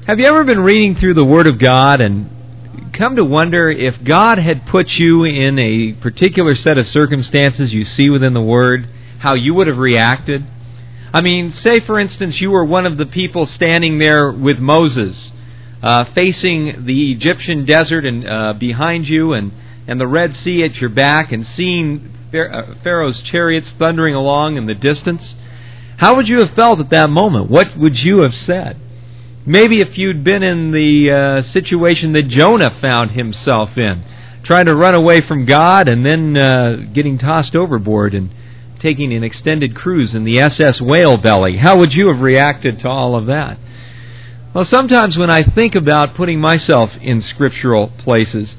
Have you ever been reading through the Word of God and come to wonder if God had put you in a particular set of circumstances you see within the Word, how you would have reacted? I mean, say for instance you were one of the people standing there with Moses, facing the Egyptian desert and behind you and the Red Sea at your back, and seeing Pharaoh's chariots thundering along in the distance. How would you have felt at that moment? What would you have said? Maybe if you'd been in the situation that Jonah found himself in, trying to run away from God and then getting tossed overboard and taking an extended cruise in the SS Whale Belly, how would you have reacted to all of that? Well, sometimes when I think about putting myself in scriptural places,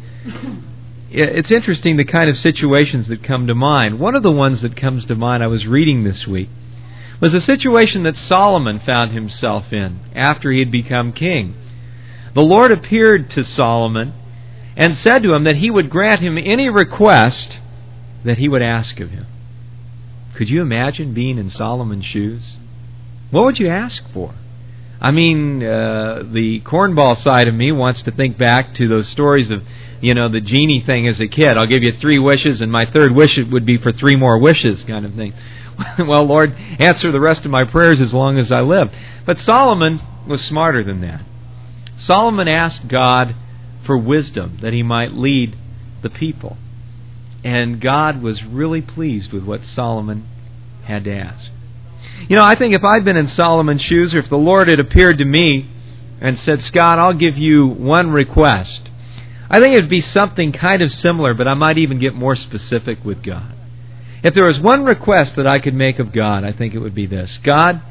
it's interesting the kind of situations that come to mind. One of the ones that comes to mind I was reading this week was a situation that Solomon found himself in after he had become king. The Lord appeared to Solomon and said to him that he would grant him any request that he would ask of him. Could you imagine being in Solomon's shoes? What would you ask for? I mean, the cornball side of me wants to think back to those stories of, the genie thing as a kid. I'll give you 3 wishes, and my third wish would be for 3 more wishes, kind of thing. Well, Lord, answer the rest of my prayers as long as I live. But Solomon was smarter than that. Solomon asked God for wisdom that he might lead the people. And God was really pleased with what Solomon had to ask. I think if I'd been in Solomon's shoes, or if the Lord had appeared to me and said, Scott, I'll give you one request, I think it would be something kind of similar, but I might even get more specific with God. If there was one request that I could make of God, I think it would be this. God,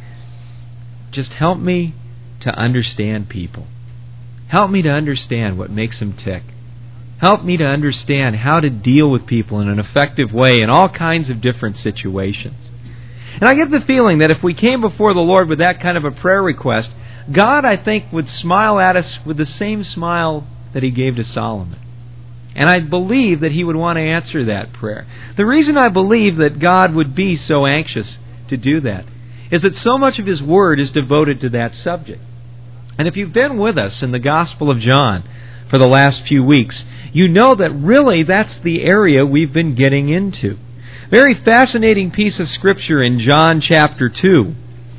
just help me to understand people. Help me to understand what makes them tick. Help me to understand how to deal with people in an effective way in all kinds of different situations. And I get the feeling that if we came before the Lord with that kind of a prayer request, God, I think, would smile at us with the same smile that He gave to Solomon. And I believe that He would want to answer that prayer. The reason I believe that God would be so anxious to do that is that so much of His Word is devoted to that subject. And if you've been with us in the Gospel of John for the last few weeks, you know that really that's the area we've been getting into. Very fascinating piece of Scripture in John chapter 2.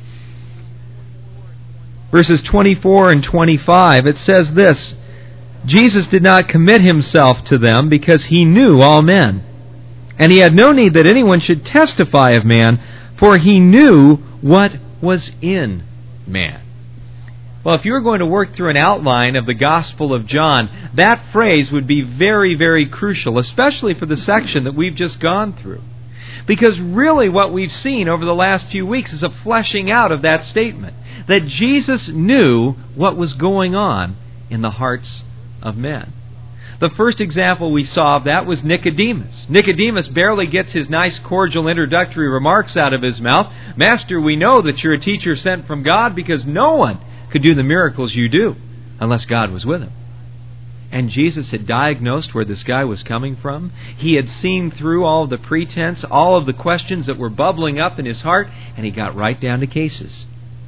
Verses 24 and 25, it says this, Jesus did not commit Himself to them because He knew all men. And He had no need that anyone should testify of man, for He knew what was in man. Well, if you were going to work through an outline of the Gospel of John, that phrase would be very, very crucial, especially for the section that we've just gone through. Because really what we've seen over the last few weeks is a fleshing out of that statement, that Jesus knew what was going on in the hearts of men. The first example we saw of that was Nicodemus. Nicodemus barely gets his nice cordial introductory remarks out of his mouth. Master, we know that you're a teacher sent from God because no one could do the miracles you do unless God was with him. And Jesus had diagnosed where this guy was coming from. He had seen through all of the pretense, all of the questions that were bubbling up in his heart, and he got right down to cases.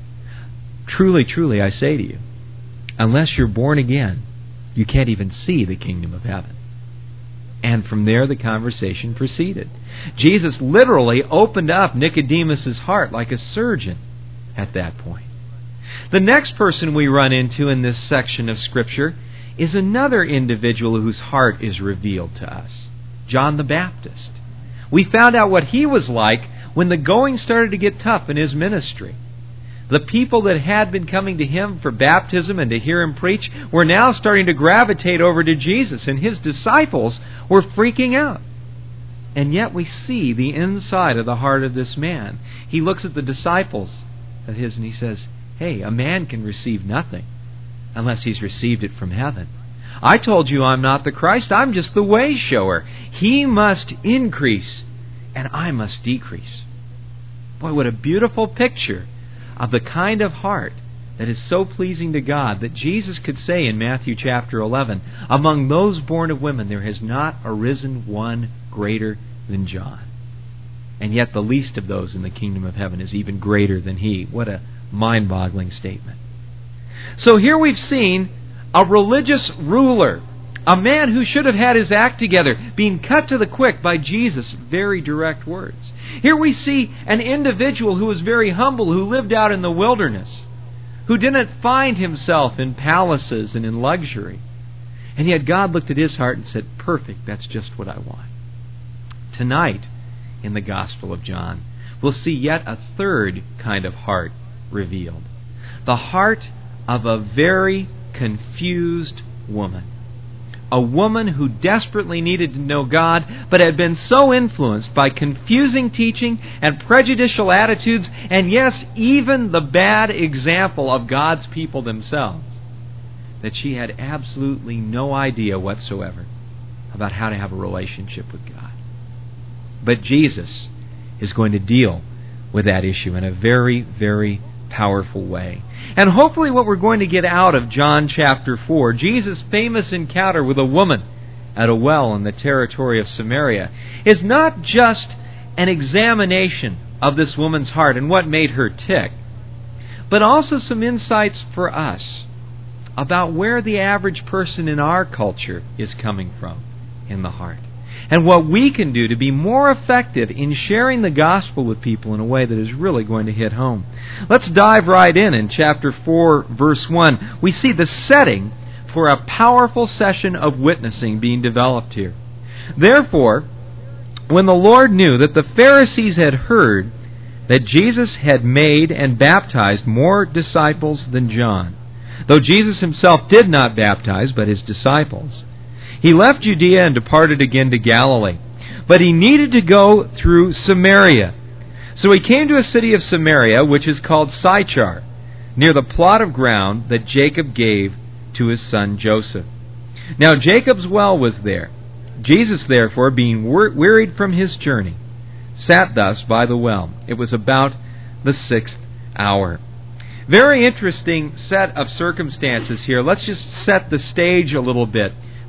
Truly, truly, I say to you, unless you're born again, you can't even see the kingdom of heaven. And from there the conversation proceeded. Jesus literally opened up Nicodemus' heart like a surgeon at that point. The next person we run into in this section of Scripture is another individual whose heart is revealed to us, John the Baptist. We found out what he was like when the going started to get tough in his ministry. The people that had been coming to him for baptism and to hear him preach were now starting to gravitate over to Jesus, and his disciples were freaking out. And yet we see the inside of the heart of this man. He looks at the disciples of his and he says, hey, a man can receive nothing unless he's received it from heaven. I told you I'm not the Christ, I'm just the way shower. He must increase and I must decrease. Boy, what a beautiful picture of the kind of heart that is so pleasing to God that Jesus could say in Matthew chapter 11, among those born of women there has not arisen one greater than John. And yet the least of those in the kingdom of heaven is even greater than he. What a mind-boggling statement. So here we've seen a religious ruler, a man who should have had his act together, being cut to the quick by Jesus' very direct words. Here we see an individual who was very humble, who lived out in the wilderness, who didn't find himself in palaces and in luxury. And yet God looked at his heart and said, perfect, that's just what I want. Tonight, in the Gospel of John, we'll see yet a third kind of heart revealed. The heart of a very confused woman. A woman who desperately needed to know God, but had been so influenced by confusing teaching and prejudicial attitudes, and yes, even the bad example of God's people themselves, that she had absolutely no idea whatsoever about how to have a relationship with God. But Jesus is going to deal with that issue in a very, very powerful way. And hopefully what we're going to get out of John chapter 4, Jesus' famous encounter with a woman at a well in the territory of Samaria, is not just an examination of this woman's heart and what made her tick, but also some insights for us about where the average person in our culture is coming from in the heart, and what we can do to be more effective in sharing the gospel with people in a way that is really going to hit home. Let's dive right in chapter 4, verse 1. We see the setting for a powerful session of witnessing being developed here. Therefore, when the Lord knew that the Pharisees had heard that Jesus had made and baptized more disciples than John, though Jesus himself did not baptize, but his disciples, he left Judea and departed again to Galilee. But he needed to go through Samaria. So he came to a city of Samaria, which is called Sychar, near the plot of ground that Jacob gave to his son Joseph. Now Jacob's well was there. Jesus, therefore, being wearied from his journey, sat thus by the well. It was about the 6th hour. Very interesting set of circumstances here. Let's just set the stage a little bit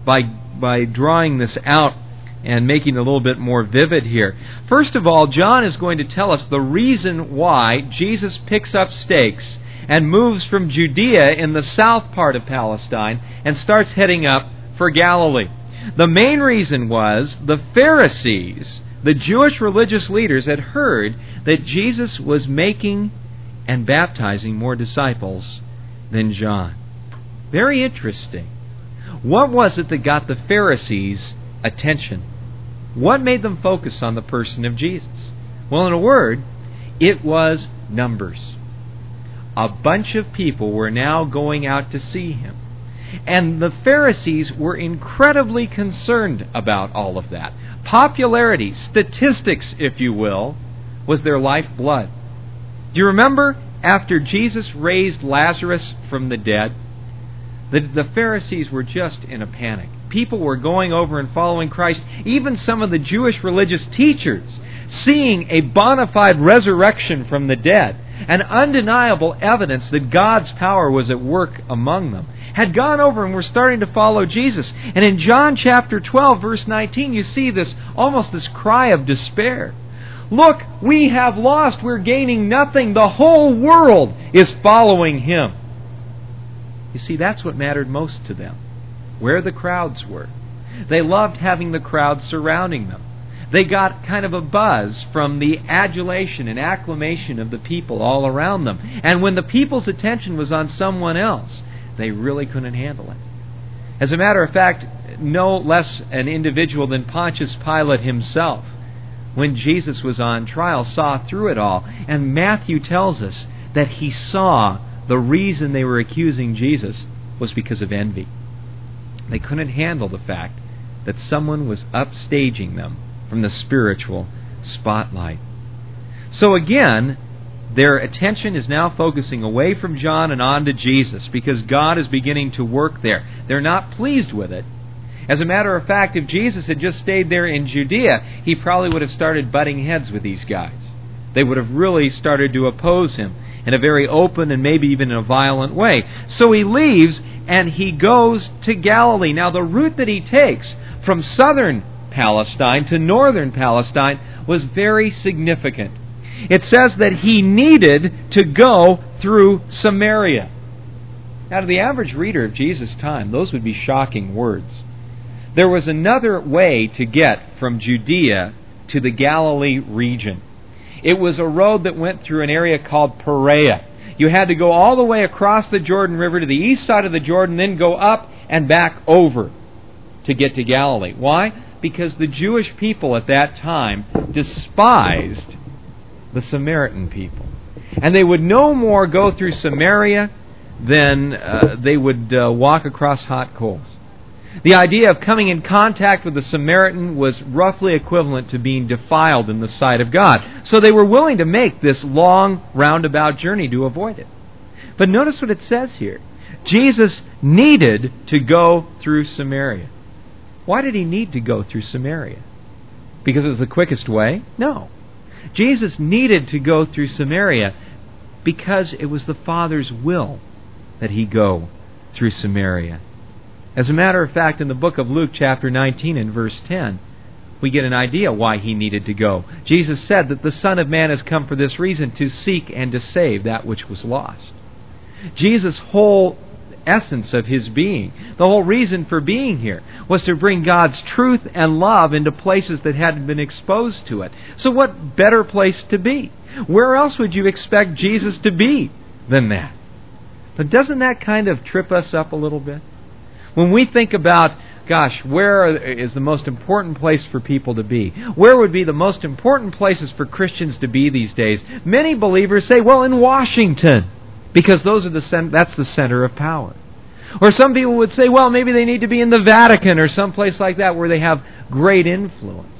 by drawing this out and making it a little bit more vivid here. First of all, John is going to tell us the reason why Jesus picks up stakes and moves from Judea in the south part of Palestine and starts heading up for Galilee. The main reason was the Pharisees, the Jewish religious leaders, had heard that Jesus was making and baptizing more disciples than John. Very interesting. What was it that got the Pharisees' attention? What made them focus on the person of Jesus? Well, in a word, it was numbers. A bunch of people were now going out to see him. And the Pharisees were incredibly concerned about all of that. Popularity, statistics, if you will, was their lifeblood. Do you remember after Jesus raised Lazarus from the dead? The Pharisees were just in a panic. People were going over and following Christ. Even some of the Jewish religious teachers, seeing a bona fide resurrection from the dead, an undeniable evidence that God's power was at work among them, had gone over and were starting to follow Jesus. And in John chapter 12, verse 19, you see this cry of despair. Look, we have lost. We're gaining nothing. The whole world is following him. You see, that's what mattered most to them, where the crowds were. They loved having the crowds surrounding them. They got kind of a buzz from the adulation and acclamation of the people all around them. And when the people's attention was on someone else, they really couldn't handle it. As a matter of fact, no less an individual than Pontius Pilate himself, when Jesus was on trial, saw through it all. And Matthew tells us that he saw the reason they were accusing Jesus was because of envy. They couldn't handle the fact that someone was upstaging them from the spiritual spotlight. So again, their attention is now focusing away from John and on to Jesus, because God is beginning to work there. They're not pleased with it. As a matter of fact, if Jesus had just stayed there in Judea, he probably would have started butting heads with these guys. They would have really started to oppose him in a very open and maybe even in a violent way. So he leaves and he goes to Galilee. Now the route that he takes from southern Palestine to northern Palestine was very significant. It says that he needed to go through Samaria. Now, to the average reader of Jesus' time, those would be shocking words. There was another way to get from Judea to the Galilee region. It was a road that went through an area called Perea. You had to go all the way across the Jordan River to the east side of the Jordan, then go up and back over to get to Galilee. Why? Because the Jewish people at that time despised the Samaritan people. And they would no more go through Samaria than they would walk across hot coals. The idea of coming in contact with the Samaritan was roughly equivalent to being defiled in the sight of God. So they were willing to make this long, roundabout journey to avoid it. But notice what it says here. Jesus needed to go through Samaria. Why did he need to go through Samaria? Because it was the quickest way? No. Jesus needed to go through Samaria because it was the Father's will that he go through Samaria. As a matter of fact, in the book of Luke, chapter 19 and verse 10, we get an idea why he needed to go. Jesus said that the Son of Man has come for this reason, to seek and to save that which was lost. Jesus' whole essence of his being, the whole reason for being here, was to bring God's truth and love into places that hadn't been exposed to it. So what better place to be? Where else would you expect Jesus to be than that? But doesn't that kind of trip us up a little bit? When we think about, gosh, where is the most important place for people to be? Where would be the most important places for Christians to be these days? Many believers say, well, in Washington, because that's the center of power. Or some people would say, well, maybe they need to be in the Vatican or someplace like that where they have great influence.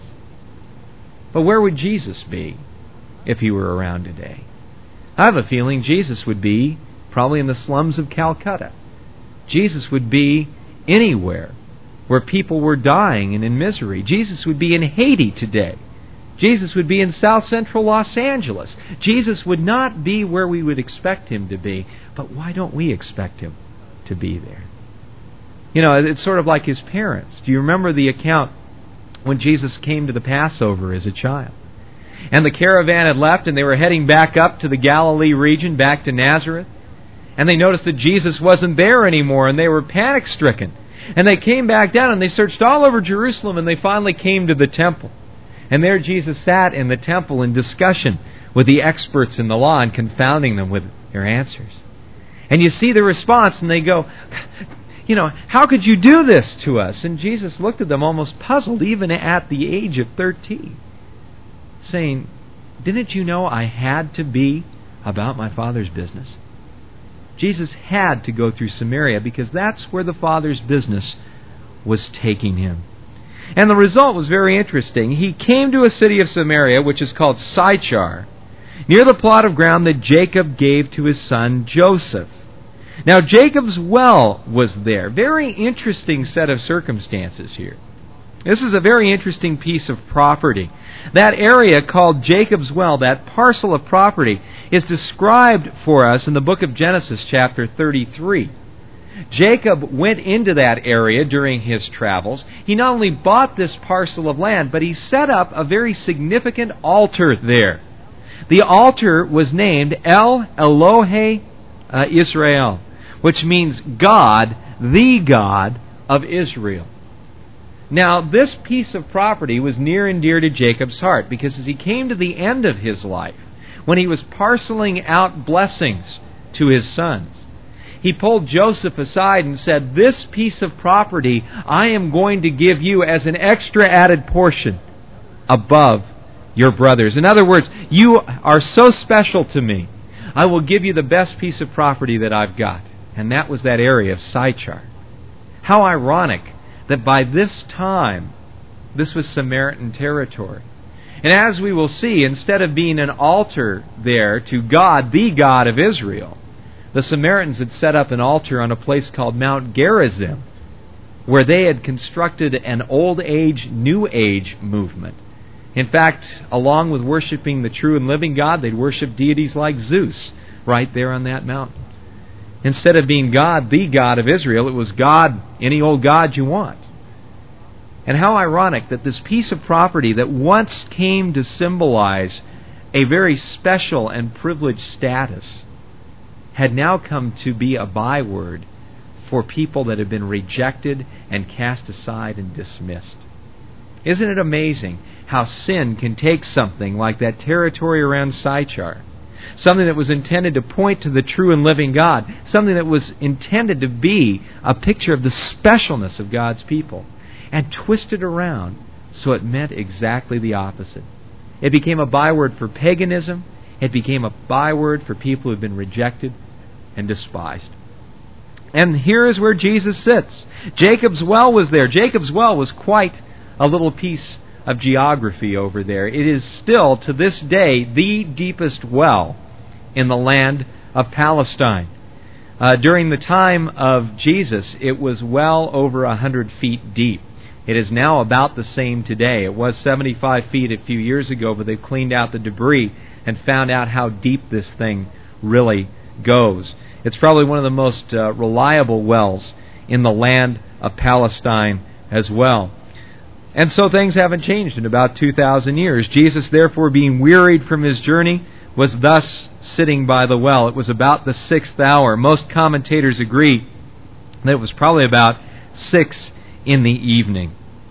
But where would Jesus be if he were around today? I have a feeling Jesus would be probably in the slums of Calcutta. Jesus would be anywhere where people were dying and in misery. Jesus would be in Haiti today. Jesus would be in south central Los Angeles. Jesus would not be where we would expect him to be, but why don't we expect him to be there? You know, it's sort of like his parents. Do you remember the account when Jesus came to the Passover as a child? And the caravan had left and they were heading back up to the Galilee region, back to Nazareth. And they noticed that Jesus wasn't there anymore, and they were panic-stricken. And they came back down, and they searched all over Jerusalem, and they finally came to the temple. And there Jesus sat in the temple in discussion with the experts in the law and confounding them with their answers. And you see the response, and they go, you know, how could you do this to us? And Jesus looked at them almost puzzled, even at the age of 13, saying, didn't you know I had to be about my Father's business? Jesus had to go through Samaria because that's where the Father's business was taking him. And the result was very interesting. He came to a city of Samaria, which is called Sychar, near the plot of ground that Jacob gave to his son Joseph. Now Jacob's well was there. Very interesting set of circumstances here. This is a very interesting piece of property. That area called Jacob's Well, that parcel of property, is described for us in the book of Genesis chapter 33. Jacob went into that area during his travels. He not only bought this parcel of land, but he set up a very significant altar there. The altar was named El Elohe Israel, which means God, the God of Israel. Now, this piece of property was near and dear to Jacob's heart, because as he came to the end of his life, when he was parceling out blessings to his sons, he pulled Joseph aside and said, this piece of property I am going to give you as an extra added portion above your brothers. In other words, you are so special to me, I will give you the best piece of property that I've got. And that was that area of Sychar. How ironic that by this time, this was Samaritan territory. And as we will see, instead of being an altar there to God, the God of Israel, the Samaritans had set up an altar on a place called Mount Gerizim, where they had constructed an old age, new age movement. In fact, along with worshiping the true and living God, they'd worship deities like Zeus right there on that mountain. Instead of being God, the God of Israel, it was God, any old God you want. And how ironic that this piece of property that once came to symbolize a very special and privileged status had now come to be a byword for people that have been rejected and cast aside and dismissed. Isn't it amazing how sin can take something like that territory around Sychar, something that was intended to point to the true and living God, something that was intended to be a picture of the specialness of God's people, and twist it around so it meant exactly the opposite. It became a byword for paganism. It became a byword for people who have been rejected and despised. And here is where Jesus sits. Jacob's well was there. Jacob's well was quite a little piece of geography over there. It is still, to this day, the deepest well in the land of Palestine. During the time of Jesus, it was well over 100 feet deep. It is now about the same today. It was 75 feet a few years ago, but they've cleaned out the debris and found out how deep this thing really goes. It's probably one of the most reliable wells in the land of Palestine as well. And so things haven't changed in about 2,000 years. Jesus, therefore, being wearied from his journey, was thus sitting by the well. It was about the 6th hour. Most commentators agree that it was probably about 6 in the evening.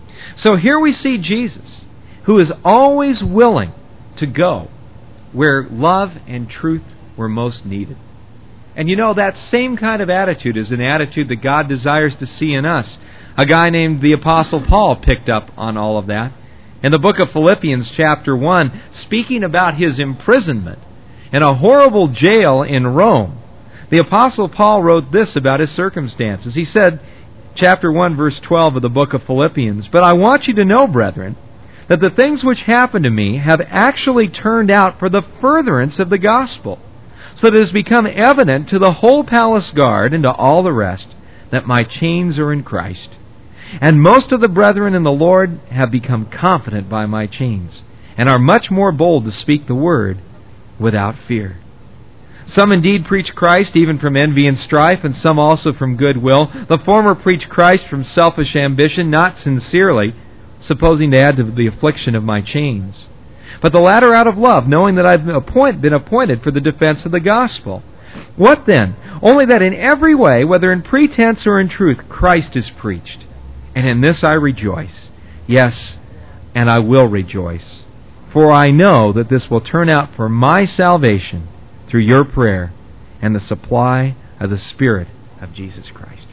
So here we see Jesus, who is always willing to go where love and truth were most needed. And you know, that same kind of attitude is an attitude that God desires to see in us. A guy named the Apostle Paul picked up on all of that. In the book of Philippians chapter 1, speaking about his imprisonment in a horrible jail in Rome, the Apostle Paul wrote this about his circumstances. He said, chapter 1, verse 12 of the book of Philippians, "But I want you to know, brethren, that the things which happened to me have actually turned out for the furtherance of the gospel, so that it has become evident to the whole palace guard and to all the rest that my chains are in Christ. And most of the brethren in the Lord have become confident by my chains, and are much more bold to speak the word without fear. Some indeed preach Christ even from envy and strife, and some also from goodwill. The former preach Christ from selfish ambition, not sincerely, supposing to add to the affliction of my chains. But the latter out of love, knowing that I've been appointed for the defense of the gospel. What then? Only that in every way, whether in pretense or in truth, Christ is preached. And in this I rejoice. Yes, and I will rejoice. For I know that this will turn out for my salvation through your prayer and the supply of the Spirit of Jesus Christ."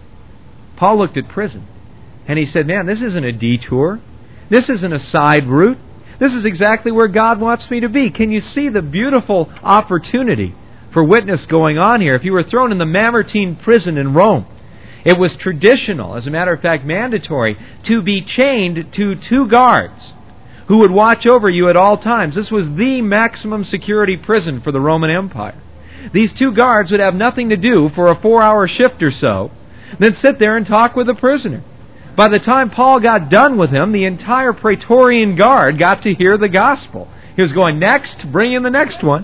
Paul looked at prison, and he said, man, this isn't a detour. This isn't a side route. This is exactly where God wants me to be. Can you see the beautiful opportunity for witness going on here? If you were thrown in the Mamertine prison in Rome, it was traditional, as a matter of fact mandatory, to be chained to 2 guards who would watch over you at all times. This was the maximum security prison for the Roman Empire. These 2 guards would have nothing to do for a 4-hour shift or so, then sit there and talk with the prisoner. By the time Paul got done with him, the entire Praetorian Guard got to hear the gospel. He was going, next, bring in the next one.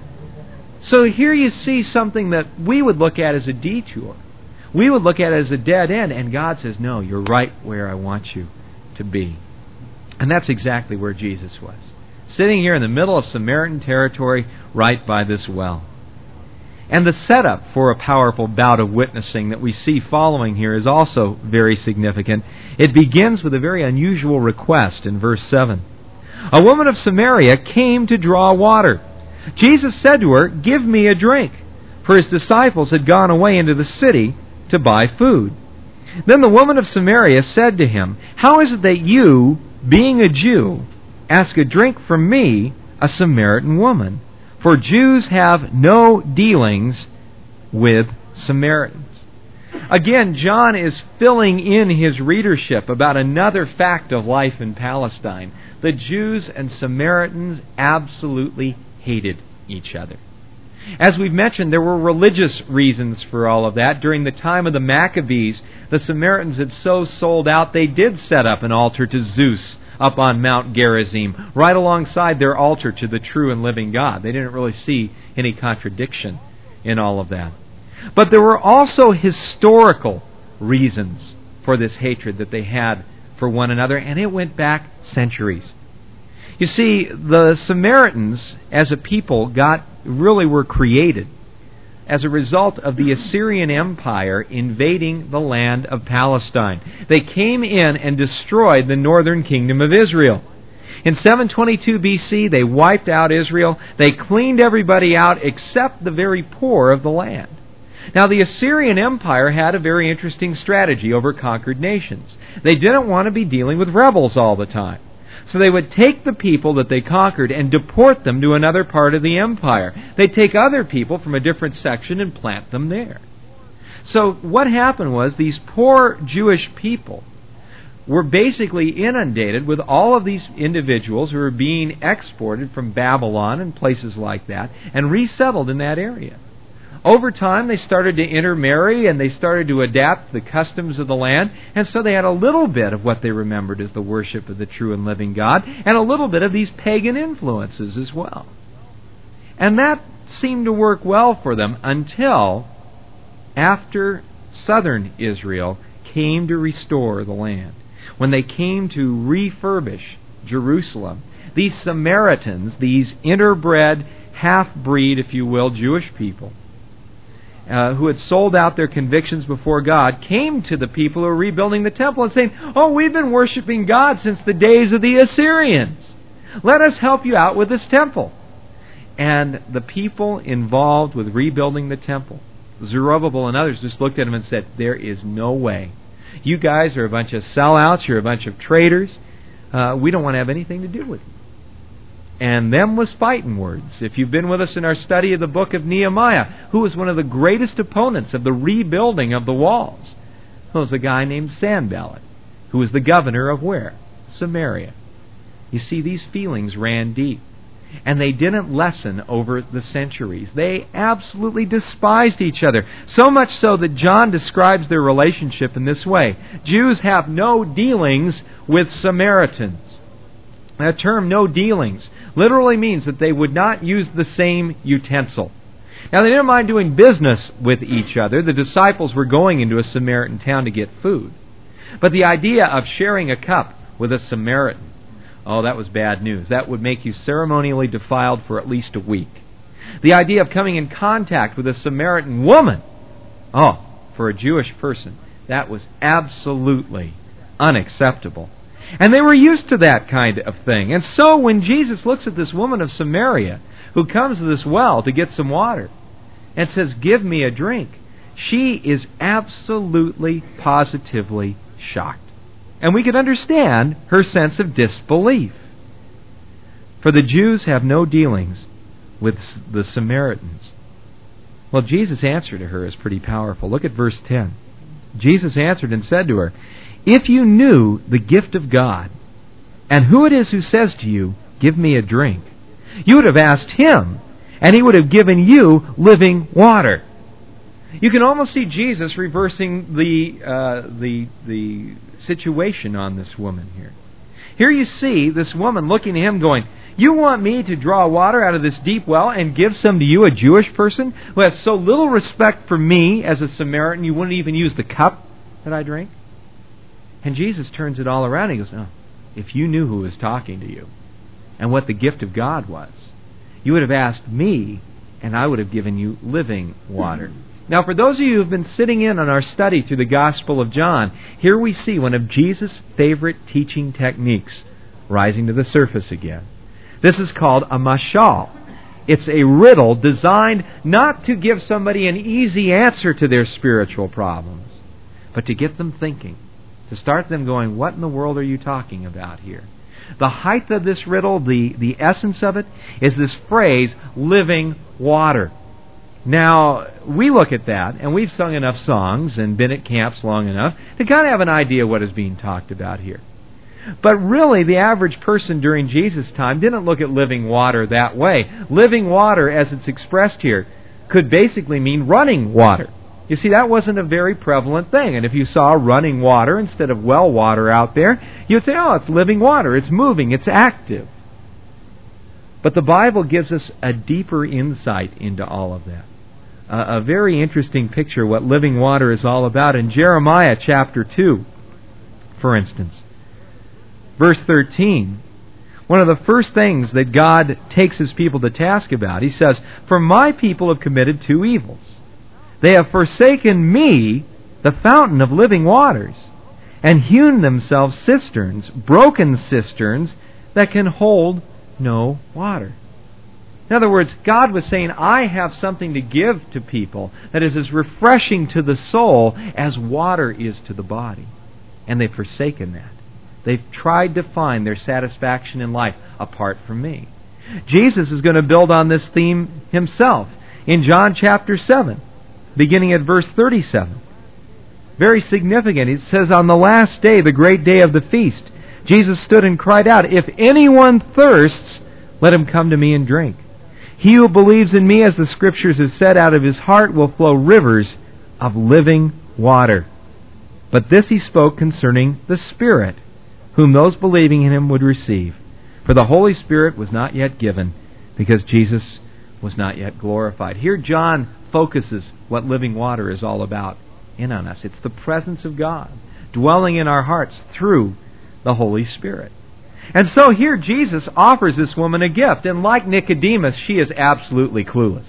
So here you see something that we would look at as a detour. We would look at it as a dead end, and God says, no, you're right where I want you to be. And that's exactly where Jesus was, sitting here in the middle of Samaritan territory right by this well. And the setup for a powerful bout of witnessing that we see following here is also very significant. It begins with a very unusual request in verse 7. A woman of Samaria came to draw water. Jesus said to her, "Give me a drink," for his disciples had gone away into the city to buy food. Then the woman of Samaria said to him, "How is it that you, being a Jew, ask a drink from me, a Samaritan woman? For Jews have no dealings with Samaritans." Again, John is filling in his readership about another fact of life in Palestine. The Jews and Samaritans absolutely hated each other. As we've mentioned, there were religious reasons for all of that. During the time of the Maccabees, the Samaritans had so sold out they did set up an altar to Zeus up on Mount Gerizim, right alongside their altar to the true and living God. They didn't really see any contradiction in all of that. But there were also historical reasons for this hatred that they had for one another, and it went back centuries. You see, the Samaritans as a people were created as a result of the Assyrian Empire invading the land of Palestine. They came in and destroyed the northern kingdom of Israel. In 722 BC, they wiped out Israel. They cleaned everybody out except the very poor of the land. Now, the Assyrian Empire had a very interesting strategy over conquered nations. They didn't want to be dealing with rebels all the time. So they would take the people that they conquered and deport them to another part of the empire. They'd take other people from a different section and plant them there. So what happened was these poor Jewish people were basically inundated with all of these individuals who were being exported from Babylon and places like that and resettled in that area. Over time, they started to intermarry and they started to adapt the customs of the land, and so they had a little bit of what they remembered as the worship of the true and living God, and a little bit of these pagan influences as well. And that seemed to work well for them until after southern Israel came to restore the land. When they came to refurbish Jerusalem, these Samaritans, these interbred, half-breed, if you will, Jewish people, who had sold out their convictions before God, came to the people who were rebuilding the temple and saying, "Oh, we've been worshiping God since the days of the Assyrians. Let us help you out with this temple." And the people involved with rebuilding the temple, Zerubbabel and others, just looked at him and said, "There is no way. You guys are a bunch of sellouts. You're a bunch of traitors. We don't want to have anything to do with you." And them was fighting words. If you've been with us in our study of the book of Nehemiah, who was one of the greatest opponents of the rebuilding of the walls? Well, it was a guy named Sanballat, who was the governor of where? Samaria. You see, these feelings ran deep. And they didn't lessen over the centuries. They absolutely despised each other. So much so that John describes their relationship in this way: Jews have no dealings with Samaritans. That term, no dealings, literally means that they would not use the same utensil. Now, they didn't mind doing business with each other. The disciples were going into a Samaritan town to get food. But the idea of sharing a cup with a Samaritan, oh, that was bad news. That would make you ceremonially defiled for at least a week. The idea of coming in contact with a Samaritan woman, oh, for a Jewish person, that was absolutely unacceptable. And they were used to that kind of thing. And so when Jesus looks at this woman of Samaria who comes to this well to get some water and says, "Give me a drink," she is absolutely, positively shocked. And we can understand her sense of disbelief. For the Jews have no dealings with the Samaritans. Well, Jesus' answer to her is pretty powerful. Look at verse 10. Jesus answered and said to her, "If you knew the gift of God, and who it is who says to you, 'Give me a drink,' you would have asked him, and he would have given you living water." You can almost see Jesus reversing the situation on this woman here. Here you see this woman looking at him going, "You want me to draw water out of this deep well and give some to you, a Jewish person who has so little respect for me as a Samaritan, you wouldn't even use the cup that I drink?" And Jesus turns it all around and he goes, "Oh, if you knew who was talking to you and what the gift of God was, you would have asked me, and I would have given you living water." Now, for those of you who have been sitting in on our study through the Gospel of John, here we see one of Jesus' favorite teaching techniques rising to the surface again. This is called a mashal. It's a riddle designed not to give somebody an easy answer to their spiritual problems, but to get them thinking, to start them going, "What in the world are you talking about here?" The height of this riddle, the essence of it, is this phrase, living water. Now, we look at that, and we've sung enough songs and been at camps long enough to kind of have an idea what is being talked about here. But really, the average person during Jesus' time didn't look at living water that way. Living water, as it's expressed here, could basically mean running water. You see, that wasn't a very prevalent thing. And if you saw running water instead of well water out there, you'd say, "Oh, it's living water. It's moving. It's active." But the Bible gives us a deeper insight into all of that. A very interesting picture of what living water is all about. In Jeremiah chapter 2, for instance, verse 13, one of the first things that God takes His people to task about, He says, "For my people have committed two evils. They have forsaken me, the fountain of living waters, and hewn themselves cisterns, broken cisterns, that can hold no water. In other words, God was saying, I have something to give to people that is as refreshing to the soul as water is to the body. And they've forsaken that. They've tried to find their satisfaction in life apart from me. Jesus is going to build on this theme himself in John chapter 7, beginning at verse 37. Very significant. It says, on the last day, the great day of the feast, Jesus stood and cried out, if anyone thirsts, let him come to me and drink. He who believes in me, as the Scriptures have said, out of his heart will flow rivers of living water. But this he spoke concerning the Spirit, whom those believing in him would receive. For the Holy Spirit was not yet given, because Jesus was not yet glorified. Here John focuses what living water is all about in on us. It's the presence of God dwelling in our hearts through the Holy Spirit. And so here Jesus offers this woman a gift, and like Nicodemus, she is absolutely clueless.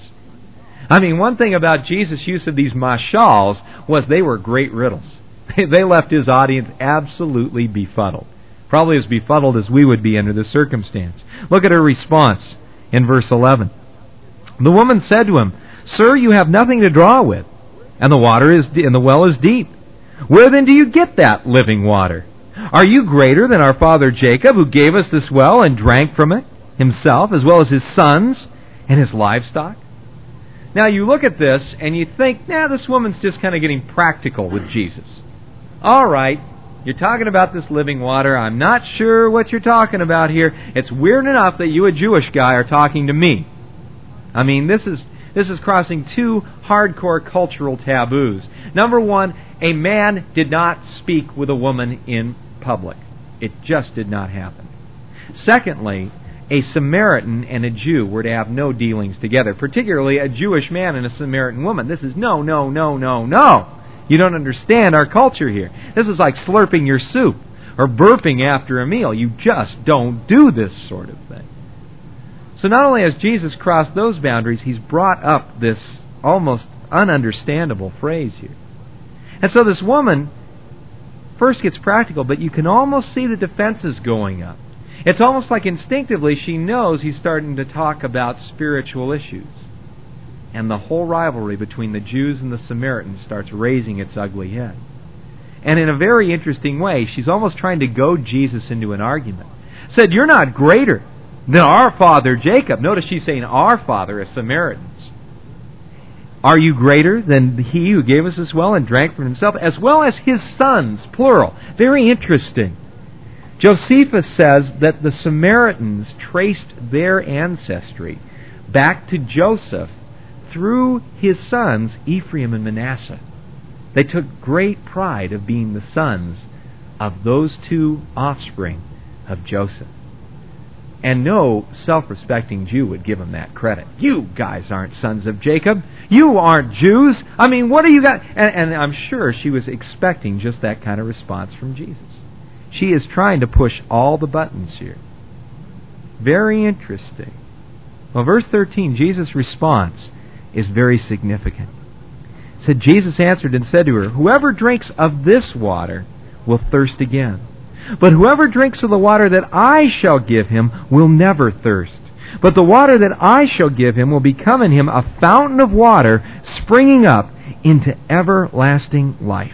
I mean, one thing about Jesus' use of these mashals was they were great riddles. They left his audience absolutely befuddled. Probably as befuddled as we would be under the circumstance. Look at her response in verse 11. The woman said to him, Sir, you have nothing to draw with, and the well is deep. Where then do you get that living water? Are you greater than our father Jacob, who gave us this well and drank from it himself, as well as his sons and his livestock? Now you look at this and you think, this woman's just kind of getting practical with Jesus. All right, you're talking about this living water. I'm not sure what you're talking about here. It's weird enough that you, a Jewish guy, are talking to me. I mean, this is crossing two hardcore cultural taboos. Number one, a man did not speak with a woman in public. It just did not happen. Secondly, a Samaritan and a Jew were to have no dealings together, particularly a Jewish man and a Samaritan woman. This is no. You don't understand our culture here. This is like slurping your soup or burping after a meal. You just don't do this sort of thing. So not only has Jesus crossed those boundaries, he's brought up this almost ununderstandable phrase here. And so this woman first gets practical, but you can almost see the defenses going up. It's almost like instinctively she knows he's starting to talk about spiritual issues. And the whole rivalry between the Jews and the Samaritans starts raising its ugly head. And in a very interesting way, she's almost trying to goad Jesus into an argument. Said, you're not greater than our father Jacob. Notice she's saying our father as Samaritans. Are you greater than he who gave us this well and drank from himself, as well as his sons, plural? Very interesting. Josephus says that the Samaritans traced their ancestry back to Joseph through his sons, Ephraim and Manasseh. They took great pride of being the sons of those two offspring of Joseph. And no self-respecting Jew would give him that credit. You guys aren't sons of Jacob. You aren't Jews. I mean, what do you got? And I'm sure she was expecting just that kind of response from Jesus. She is trying to push all the buttons here. Very interesting. Well, verse 13, Jesus' response is very significant. It said, Jesus answered and said to her, whoever drinks of this water will thirst again. But whoever drinks of the water that I shall give him will never thirst. But the water that I shall give him will become in him a fountain of water springing up into everlasting life.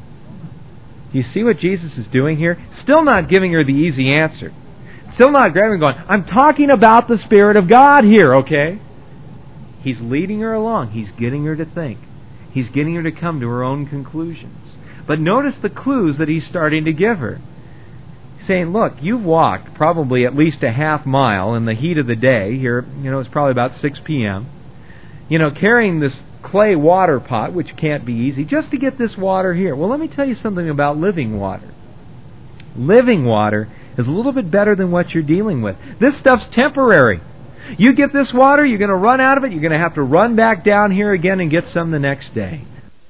Do you see what Jesus is doing here? Still not giving her the easy answer. Still not grabbing and going, I'm talking about the Spirit of God here, okay? He's leading her along. He's getting her to think. He's getting her to come to her own conclusions. But notice the clues that he's starting to give her. Saying, look, you've walked probably at least a half mile in the heat of the day. Here, it's probably about 6 p.m. Carrying this clay water pot, which can't be easy, just to get this water here. Well, let me tell you something about living water. Living water is a little bit better than what you're dealing with. This stuff's temporary. You get this water, you're going to run out of it, you're going to have to run back down here again and get some the next day.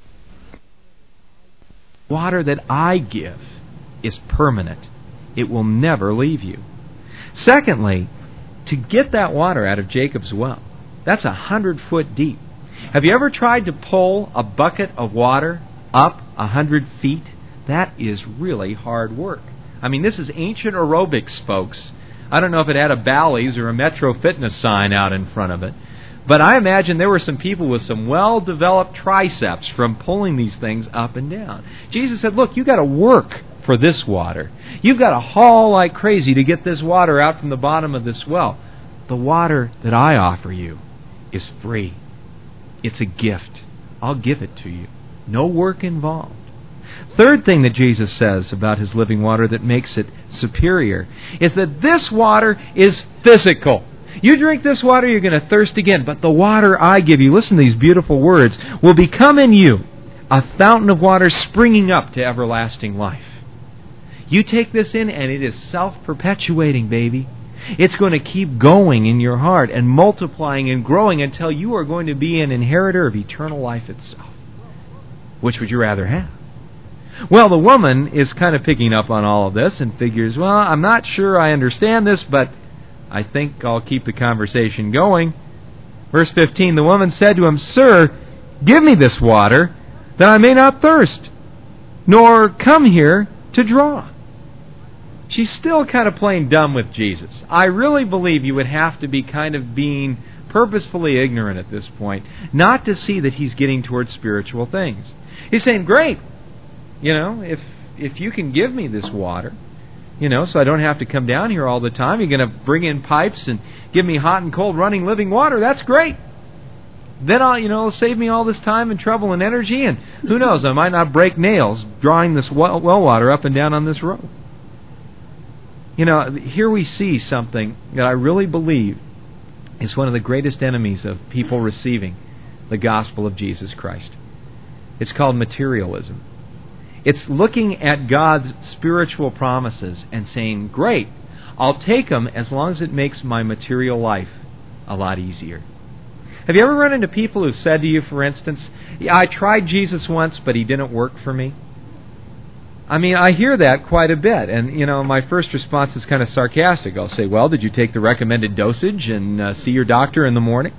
Water that I give is permanent. It will never leave you. Secondly, to get that water out of Jacob's well, that's 100 foot deep. Have you ever tried to pull a bucket of water up 100 feet? That is really hard work. I mean, this is ancient aerobics, folks. I don't know if it had a Bally's or a Metro Fitness sign out in front of it. But I imagine there were some people with some well-developed triceps from pulling these things up and down. Jesus said, look, you've got to work for this water. You've got to haul like crazy to get this water out from the bottom of this well. The water that I offer you is free. It's a gift. I'll give it to you. No work involved. Third thing that Jesus says about His living water that makes it superior is that this water is physical. You drink this water, you're going to thirst again. But the water I give you, listen to these beautiful words, will become in you a fountain of water springing up to everlasting life. You take this in and it is self-perpetuating, baby. It's going to keep going in your heart and multiplying and growing until you are going to be an inheritor of eternal life itself. Which would you rather have? Well, the woman is kind of picking up on all of this and figures, well, I'm not sure I understand this, but I think I'll keep the conversation going. Verse 15, the woman said to him, Sir, give me this water, that I may not thirst, nor come here to draw. She's still kind of playing dumb with Jesus. I really believe you would have to be kind of being purposefully ignorant at this point, not to see that he's getting towards spiritual things. He's saying, great, if you can give me this water, so I don't have to come down here all the time. You're going to bring in pipes and give me hot and cold running living water. That's great. Then it'll save me all this time and trouble and energy, and who knows, I might not break nails drawing this well water up and down on this road. Here we see something that I really believe is one of the greatest enemies of people receiving the gospel of Jesus Christ. It's called materialism. It's looking at God's spiritual promises and saying, great, I'll take them as long as it makes my material life a lot easier. Have you ever run into people who said to you, for instance, I tried Jesus once, but He didn't work for me? I mean, I hear that quite a bit, and, my first response is kind of sarcastic. I'll say, well, did you take the recommended dosage and see your doctor in the morning?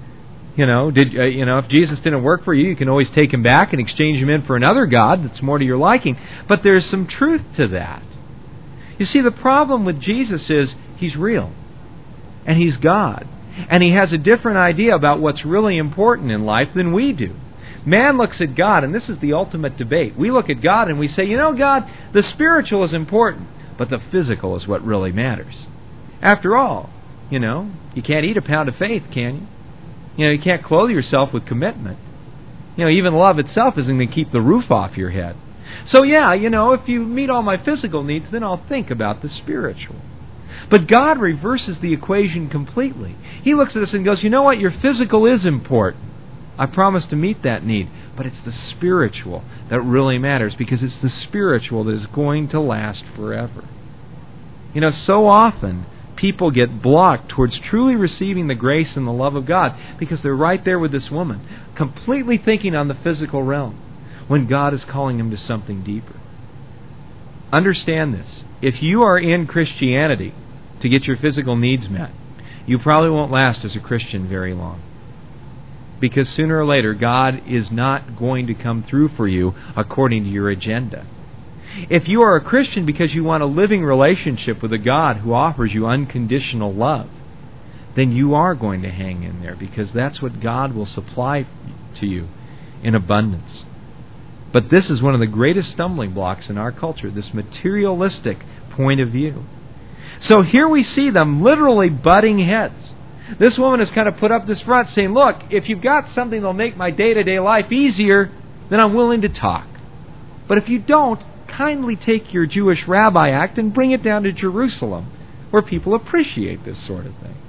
If Jesus didn't work for you, you can always take Him back and exchange Him in for another God that's more to your liking. But there's some truth to that. You see, the problem with Jesus is He's real. And He's God. And He has a different idea about what's really important in life than we do. Man looks at God, and this is the ultimate debate. We look at God and we say, God, the spiritual is important, but the physical is what really matters. After all, you can't eat a pound of faith, can you? You can't clothe yourself with commitment. Even love itself isn't going to keep the roof off your head. So if you meet all my physical needs, then I'll think about the spiritual. But God reverses the equation completely. He looks at us and goes, what? Your physical is important. I promise to meet that need. But it's the spiritual that really matters, because it's the spiritual that is going to last forever. So often people get blocked towards truly receiving the grace and the love of God because they're right there with this woman, completely thinking on the physical realm, when God is calling them to something deeper. Understand this. If you are in Christianity to get your physical needs met, you probably won't last as a Christian very long. Because sooner or later, God is not going to come through for you according to your agenda. If you are a Christian because you want a living relationship with a God who offers you unconditional love, then you are going to hang in there, because that's what God will supply to you in abundance. But this is one of the greatest stumbling blocks in our culture, this materialistic point of view. So here we see them literally butting heads. This woman has kind of put up this front saying, look, if you've got something that'll make my day-to-day life easier, then I'm willing to talk. But if you don't, kindly take your Jewish Rabbi Act and bring it down to Jerusalem, where people appreciate this sort of thing.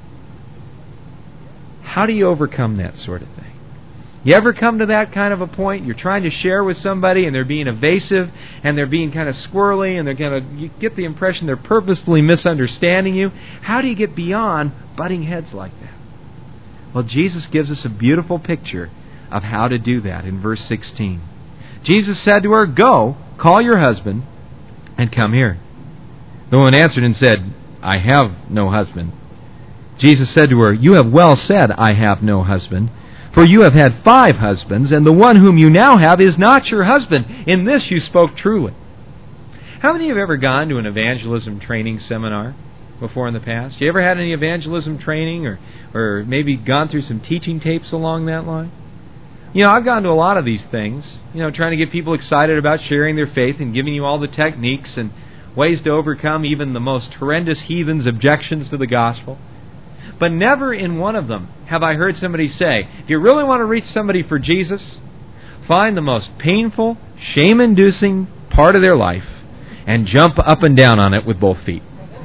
How do you overcome that sort of thing? You ever come to that kind of a point? You're trying to share with somebody and they're being evasive and they're being kind of squirrely and you get the impression they're purposefully misunderstanding you. How do you get beyond butting heads like that? Well, Jesus gives us a beautiful picture of how to do that in verse 16. Jesus said to her, "Go, call your husband and come here." The woman answered and said, "I have no husband." Jesus said to her, "You have well said, 'I have no husband,' For you have had 5 husbands, and the one whom you now have is not your husband. In this you spoke truly. How many have ever gone to an evangelism training seminar before in the past? You ever had any evangelism training or maybe gone through some teaching tapes along that line? You know, I've gone to a lot of these things, trying to get people excited about sharing their faith and giving you all the techniques and ways to overcome even the most horrendous heathens' objections to the gospel. But never in one of them have I heard somebody say, if you really want to reach somebody for Jesus, find the most painful, shame-inducing part of their life and jump up and down on it with both feet.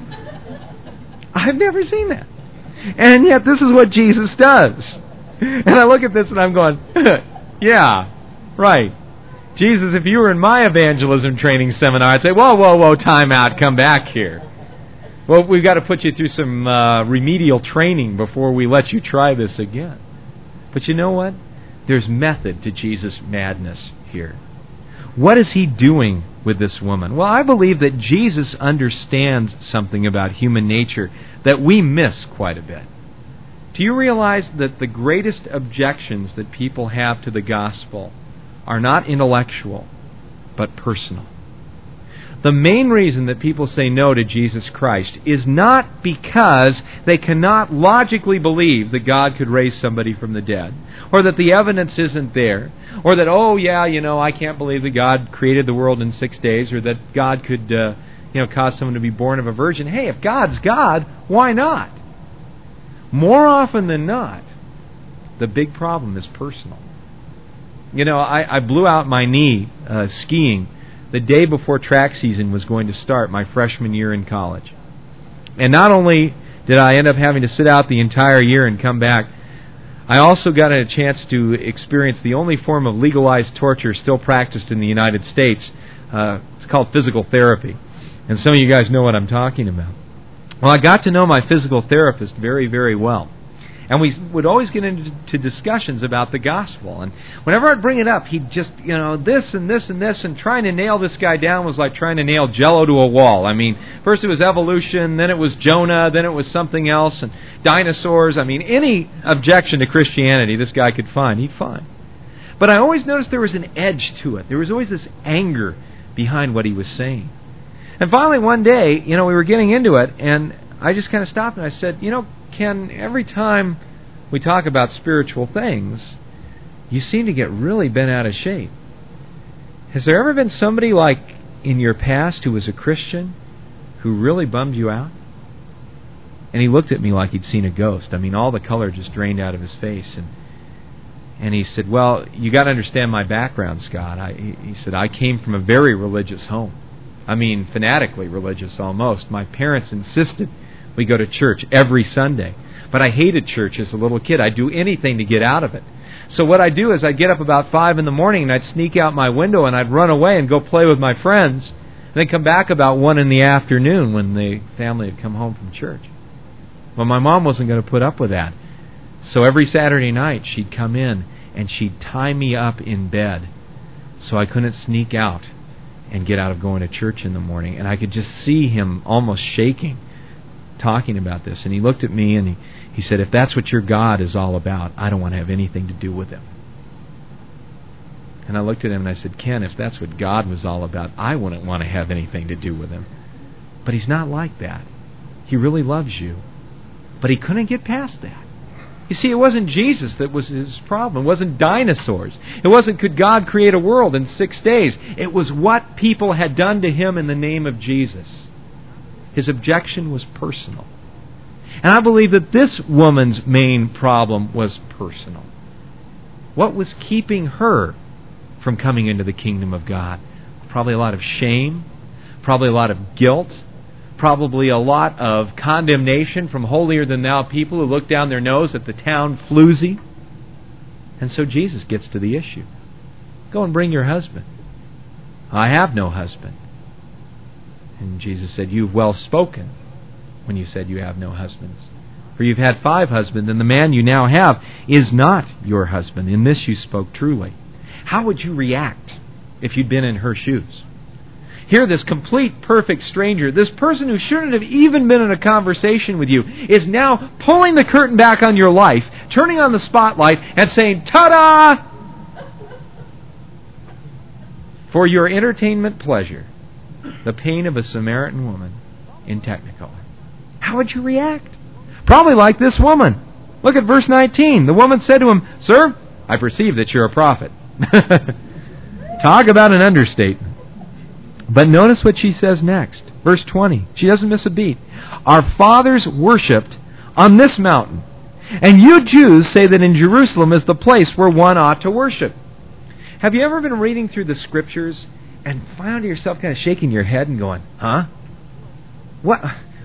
I've never seen that. And yet this is what Jesus does. And I look at this and I'm going, yeah, right. Jesus, if you were in my evangelism training seminar, I'd say, whoa, time out, come back here. Well, we've got to put you through some remedial training before we let you try this again. But you know what? There's method to Jesus' madness here. What is he doing with this woman? Well, I believe that Jesus understands something about human nature that we miss quite a bit. Do you realize that the greatest objections that people have to the gospel are not intellectual, but personal? The main reason that people say no to Jesus Christ is not because they cannot logically believe that God could raise somebody from the dead, or that the evidence isn't there, or that, I can't believe that God created the world in 6 days, or that God could, cause someone to be born of a virgin. Hey, if God's God, why not? More often than not, the big problem is personal. I blew out my knee skiing the day before track season was going to start my freshman year in college. And not only did I end up having to sit out the entire year and come back, I also got a chance to experience the only form of legalized torture still practiced in the United States. It's called physical therapy. And some of you guys know what I'm talking about. Well, I got to know my physical therapist very, very well. And we would always get into discussions about the gospel. And whenever I'd bring it up, he'd just, this and this and this, and trying to nail this guy down was like trying to nail Jell-O to a wall. I mean, first it was evolution, then it was Jonah, then it was something else, and dinosaurs. I mean, any objection to Christianity this guy could find, he'd find. But I always noticed there was an edge to it. There was always this anger behind what he was saying. And finally one day, we were getting into it, and I just kind of stopped and I said, Ken, every time we talk about spiritual things, you seem to get really bent out of shape. Has there ever been somebody like in your past who was a Christian who really bummed you out? And he looked at me like he'd seen a ghost. I mean, all the color just drained out of his face. And he said, well, you got to understand my background, Scott. He said, I came from a very religious home. I mean, fanatically religious almost. My parents insisted we go to church every Sunday. But I hated church as a little kid. I'd do anything to get out of it. So what I'd do is I'd get up about 5 in the morning and I'd sneak out my window and I'd run away and go play with my friends. And then come back about 1 in the afternoon when the family had come home from church. Well, my mom wasn't going to put up with that. So every Saturday night she'd come in and she'd tie me up in bed so I couldn't sneak out and get out of going to church in the morning. And I could just see him almost shaking, talking about this. And he looked at me and he said, if that's what your God is all about, I don't want to have anything to do with him. And I looked at him and I said, Ken, if that's what God was all about, I wouldn't want to have anything to do with him. But he's not like that. He really loves you. But he couldn't get past that. You see, it wasn't Jesus that was his problem. It wasn't dinosaurs. It wasn't could God create a world in 6 days. It was what people had done to him in the name of Jesus. His objection was personal. And I believe that this woman's main problem was personal. What was keeping her from coming into the kingdom of God? Probably a lot of shame, probably a lot of guilt, probably a lot of condemnation from holier-than-thou people who look down their nose at the town floozy. And so Jesus gets to the issue. Go and bring your husband. I have no husband. And Jesus said, you've well spoken when you said you have no husbands. For you've had 5 husbands, and the man you now have is not your husband. In this you spoke truly. How would you react if you'd been in her shoes? Here, this complete, perfect stranger, this person who shouldn't have even been in a conversation with you, is now pulling the curtain back on your life, turning on the spotlight and saying, "Ta-da!" For your entertainment pleasure, the pain of a Samaritan woman in Technicolor. How would you react? Probably like this woman. Look at verse 19. The woman said to him, "Sir, I perceive that you're a prophet." Talk about an understatement. But notice what she says next. Verse 20. She doesn't miss a beat. "Our fathers worshipped on this mountain, and you Jews say that in Jerusalem is the place where one ought to worship." Have you ever been reading through the Scriptures and found yourself kind of shaking your head and going, huh? What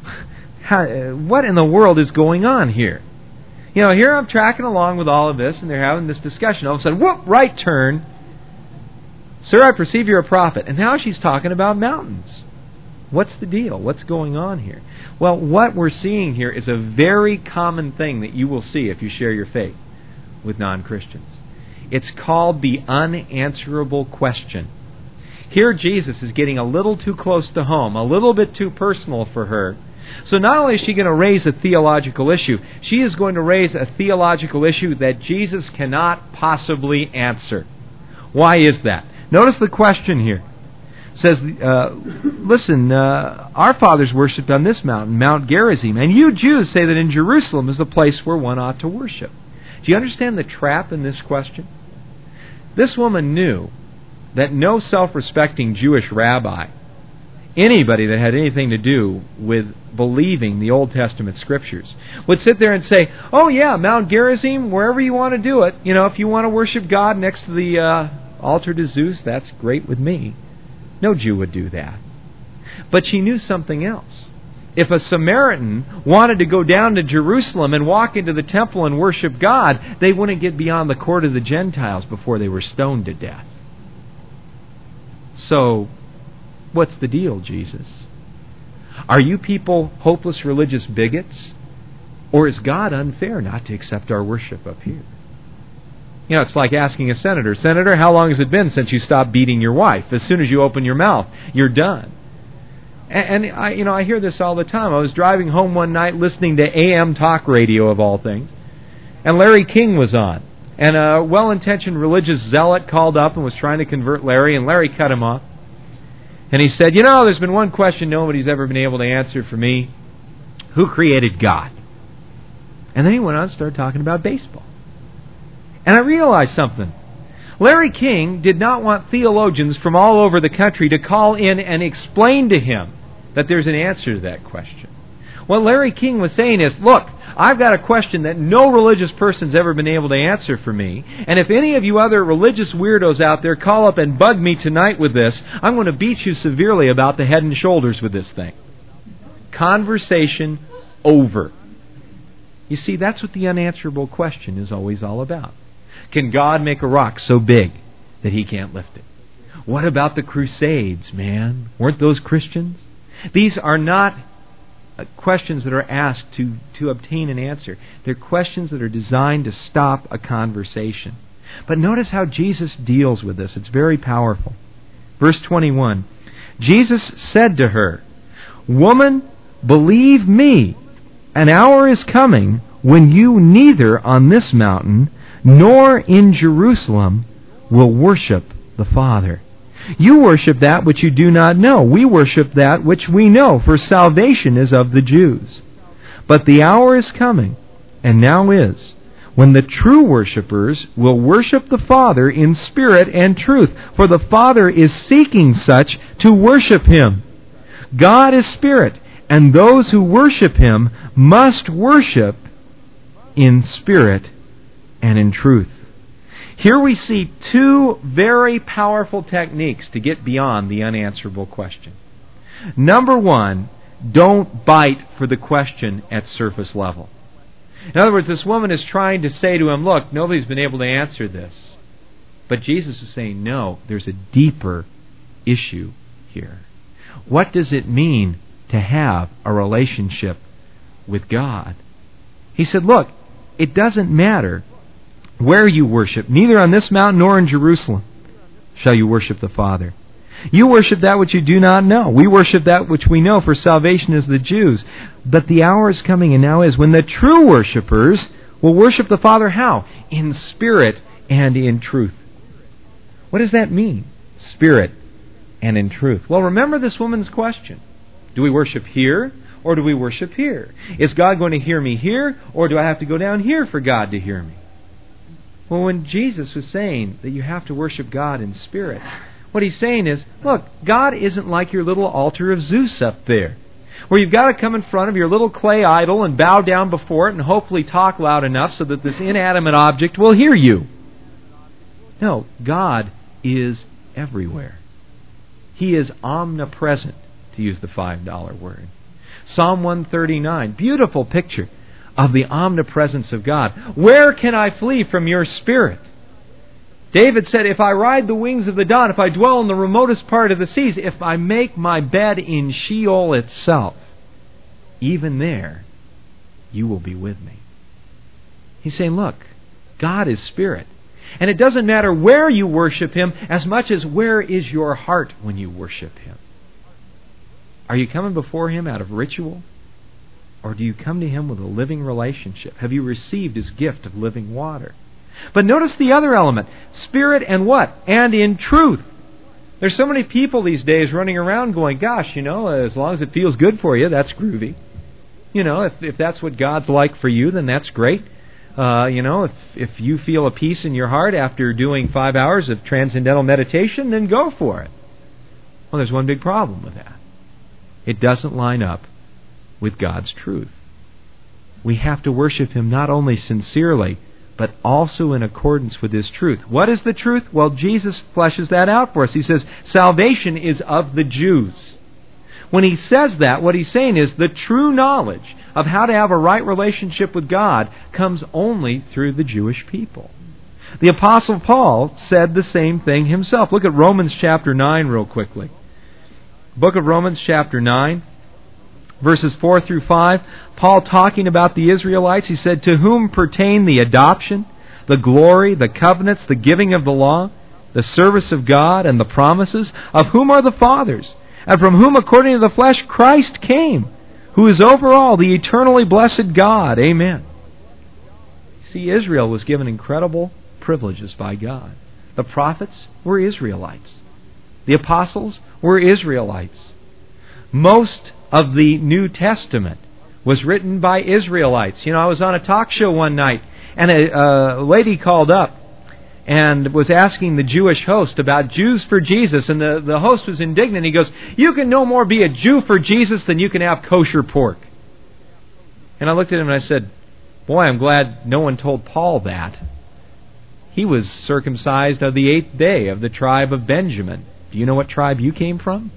in the world is going on here? You know, here I'm tracking along with all of this, and they're having this discussion. All of a sudden, whoop, right turn. "Sir, I perceive you're a prophet." And now she's talking about mountains. What's the deal? What's going on here? Well, what we're seeing here is a very common thing that you will see if you share your faith with non-Christians. It's called the unanswerable question. Here Jesus is getting a little too close to home, a little bit too personal for her. So not only is she going to raise a theological issue, she is going to raise a theological issue that Jesus cannot possibly answer. Why is that? Notice the question here. It says, listen, our fathers worshipped on this mountain, Mount Gerizim, and you Jews say that in Jerusalem is the place where one ought to worship. Do you understand the trap in this question? This woman knew that no self-respecting Jewish rabbi, anybody that had anything to do with believing the Old Testament Scriptures, would sit there and say, "Oh yeah, Mount Gerizim, wherever you want to do it. You know, if you want to worship God next to the altar to Zeus, that's great with me." No Jew would do that. But she knew something else. If a Samaritan wanted to go down to Jerusalem and walk into the temple and worship God, they wouldn't get beyond the court of the Gentiles before they were stoned to death. So, what's the deal, Jesus? Are you people hopeless religious bigots? Or is God unfair not to accept our worship up here? You know, it's like asking a senator, "Senator, how long has it been since you stopped beating your wife? As soon as you open your mouth, you're done." And I hear this all the time. I was driving home one night listening to AM talk radio of all things, and Larry King was on. And a well-intentioned religious zealot called up and was trying to convert Larry, and Larry cut him off. And he said, "You know, there's been one question nobody's ever been able to answer for me. Who created God?" And then he went on and started talking about baseball. And I realized something. Larry King did not want theologians from all over the country to call in and explain to him that there's an answer to that question. What Larry King was saying is, look, I've got a question that no religious person's ever been able to answer for me, and if any of you other religious weirdos out there call up and bug me tonight with this, I'm going to beat you severely about the head and shoulders with this thing. Conversation over. You see, that's what the unanswerable question is always all about. Can God make a rock so big that He can't lift it? What about the Crusades, man? Weren't those Christians? These are not questions that are asked to obtain an answer. They're questions that are designed to stop a conversation. But notice how Jesus deals with this. It's very powerful. Verse 21, Jesus said to her, "Woman, believe me, an hour is coming when you neither on this mountain nor in Jerusalem will worship the Father. You worship that which you do not know. We worship that which we know, for salvation is of the Jews. But the hour is coming, and now is, when the true worshippers will worship the Father in spirit and truth, for the Father is seeking such to worship Him. God is spirit, and those who worship Him must worship in spirit and in truth." Here we see two very powerful techniques to get beyond the unanswerable question. Number one, don't bite for the question at surface level. In other words, this woman is trying to say to him, look, nobody's been able to answer this. But Jesus is saying, no, there's a deeper issue here. What does it mean to have a relationship with God? He said, look, it doesn't matter where you worship, neither on this mountain nor in Jerusalem shall you worship the Father. You worship that which you do not know. We worship that which we know, for salvation is the Jews. But the hour is coming, and now is, when the true worshippers We'll worship the Father how? In spirit and in truth. What does that mean? Spirit and in truth. Well, remember this woman's question. Do we worship here or do we worship here? Is God going to hear me here or do I have to go down here for God to hear me? Well, when Jesus was saying that you have to worship God in spirit, what He's saying is, look, God isn't like your little altar of Zeus up there, where you've got to come in front of your little clay idol and bow down before it and hopefully talk loud enough so that this inanimate object will hear you. No, God is everywhere. He is omnipresent, to use the $5 word. Psalm 139, beautiful picture of the omnipresence of God. Where can I flee from your spirit? David said, if I ride the wings of the dawn, if I dwell in the remotest part of the seas, if I make my bed in Sheol itself, even there you will be with me. He's saying, look, God is spirit. And it doesn't matter where you worship Him as much as where is your heart when you worship Him. Are you coming before Him out of ritual? Or do you come to Him with a living relationship? Have you received His gift of living water? But notice the other element. Spirit and what? And in truth. There's so many people these days running around going, gosh, as long as it feels good for you, that's groovy. If that's what God's like for you, then that's great. If you feel a peace in your heart after doing 5 hours of transcendental meditation, then go for it. Well, there's one big problem with that. It doesn't line up with God's truth. We have to worship Him not only sincerely, but also in accordance with His truth. What is the truth? Well, Jesus fleshes that out for us. He says, salvation is of the Jews. When He says that, what He's saying is the true knowledge of how to have a right relationship with God comes only through the Jewish people. The Apostle Paul said the same thing himself. Look at Romans chapter 9 real quickly. Book of Romans chapter 9, verses 4 through 5. Paul talking about the Israelites, he said, to whom pertain the adoption, the glory, the covenants, the giving of the law, the service of God, and the promises, of whom are the fathers, and from whom according to the flesh Christ came, who is over all, the eternally blessed God. Amen. See, Israel was given incredible privileges by God. The prophets were Israelites. The apostles were Israelites. Most of the New Testament was written by Israelites. I was on a talk show one night, and a lady called up and was asking the Jewish host about Jews for Jesus, and the host was indignant. He goes, you can no more be a Jew for Jesus than you can have kosher pork. And I looked at him and I said, boy, I'm glad no one told Paul that. He was circumcised of the 8th day of the tribe of Benjamin. Do you know what tribe you came from?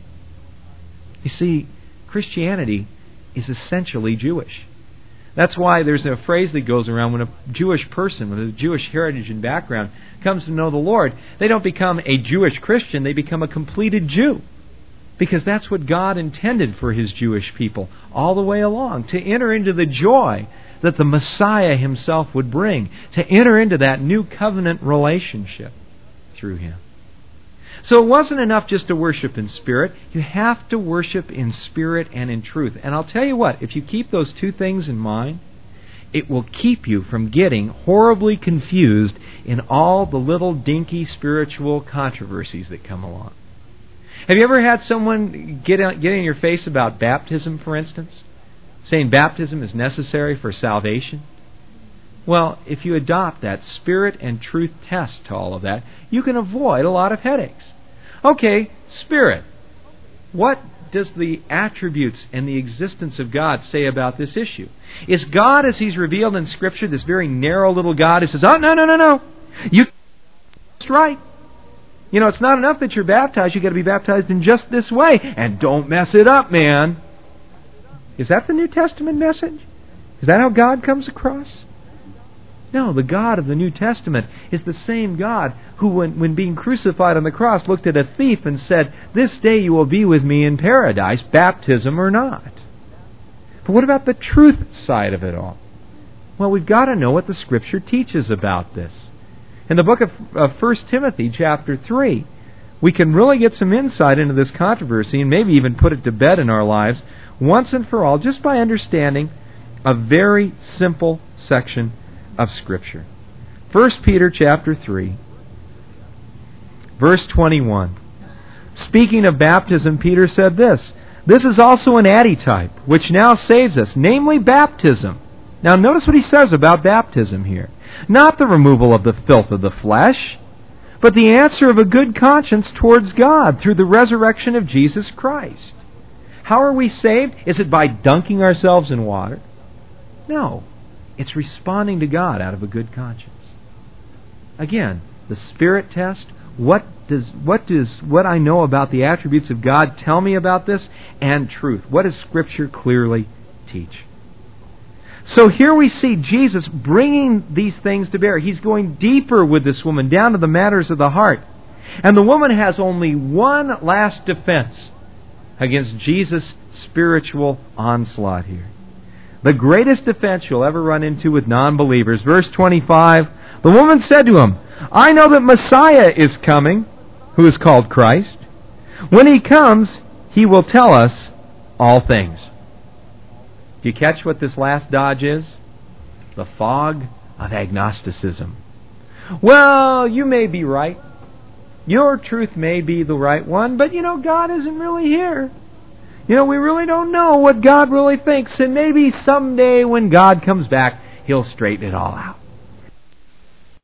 You see, Christianity is essentially Jewish. That's why there's a phrase that goes around when a Jewish person with a Jewish heritage and background comes to know the Lord, they don't become a Jewish Christian, they become a completed Jew. Because that's what God intended for His Jewish people all the way along, to enter into the joy that the Messiah Himself would bring, to enter into that new covenant relationship through Him. So it wasn't enough just to worship in spirit. You have to worship in spirit and in truth. And I'll tell you what, if you keep those two things in mind, it will keep you from getting horribly confused in all the little dinky spiritual controversies that come along. Have you ever had someone get in your face about baptism, for instance? Saying baptism is necessary for salvation? Well, if you adopt that spirit and truth test to all of that, you can avoid a lot of headaches. Okay, spirit. What does the attributes and the existence of God say about this issue? Is God, as He's revealed in Scripture, this very narrow little God who says, oh, no. That's right. It's not enough that you're baptized. You've got to be baptized in just this way. And don't mess it up, man. Is that the New Testament message? Is that how God comes across? No, the God of the New Testament is the same God who, when being crucified on the cross, looked at a thief and said, this day you will be with me in paradise, baptism or not. But what about the truth side of it all? Well, we've got to know what the Scripture teaches about this. In the book of 1 Timothy, chapter 3, we can really get some insight into this controversy and maybe even put it to bed in our lives once and for all, just by understanding a very simple section of Scripture. 1 Peter chapter 3, verse 21. Speaking of baptism, Peter said this, "This is also an antitype, which now saves us, namely baptism." Now notice what he says about baptism here. Not the removal of the filth of the flesh, but the answer of a good conscience towards God through the resurrection of Jesus Christ. How are we saved? Is it by dunking ourselves in water? No. It's responding to God out of a good conscience. Again, the Spirit test. What does what I know about the attributes of God tell me about this? And truth. What does Scripture clearly teach? So here we see Jesus bringing these things to bear. He's going deeper with this woman, down to the matters of the heart. And the woman has only one last defense against Jesus' spiritual onslaught here. The greatest defense you'll ever run into with non-believers. Verse 25, the woman said to him, "I know that Messiah is coming," who is called Christ. "When He comes, He will tell us all things." Do you catch what this last dodge is? The fog of agnosticism. Well, you may be right. Your truth may be the right one, but God isn't really here. We really don't know what God really thinks, and maybe someday when God comes back, He'll straighten it all out.